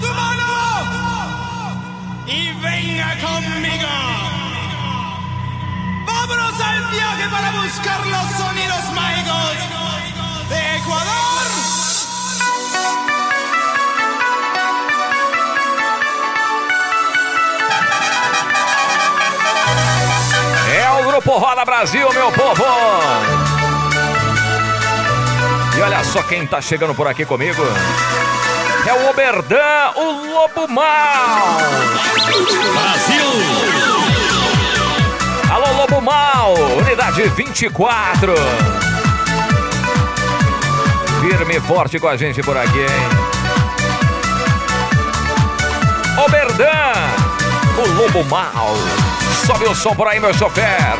tu mano y venga conmigo. Vámonos al viaje para buscar los sonidos mágicos de Ecuador. É o Grupo Roda Brasil, meu povo. E olha só quem tá chegando por aqui comigo. É o Oberdan, o Lobo Mal. Brasil! Alô, Lobo Mal, unidade 24. Firme e forte com a gente por aqui, hein? Oberdan, o Lobo Mal. Sobe o som por aí, meu chofer.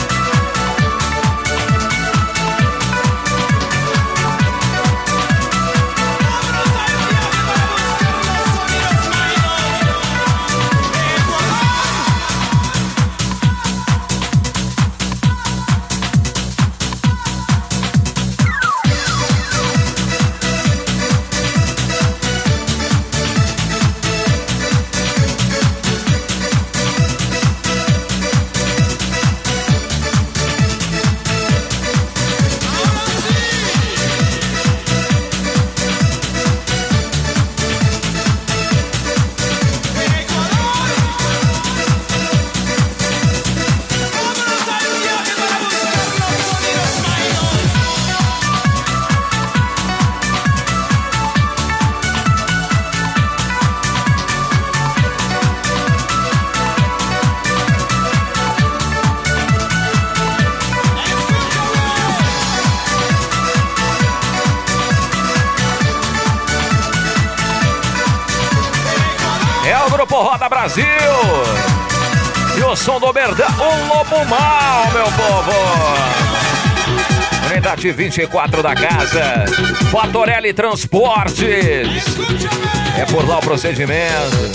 Grupo Roda Brasil. E o som do Oberdan, o Lobo Mal, meu povo. Unidade 24 da casa. Fatorelli Transportes. É por lá o procedimento.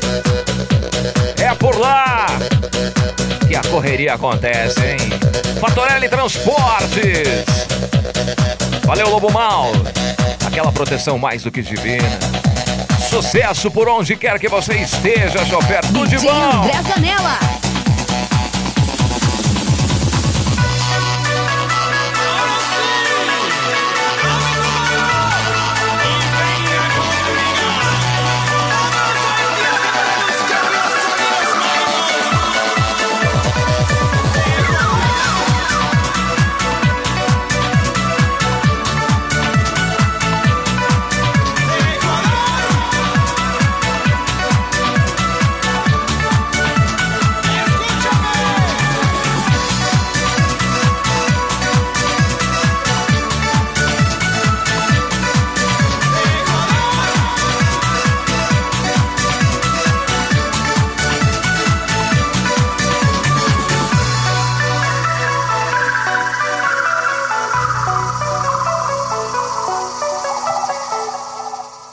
É por lá que a correria acontece, hein? Fatorelli Transportes. Valeu, Lobo Mal. Aquela proteção mais do que divina. Sucesso por onde quer que você esteja, chofer. Tudo de bom. André Zanella.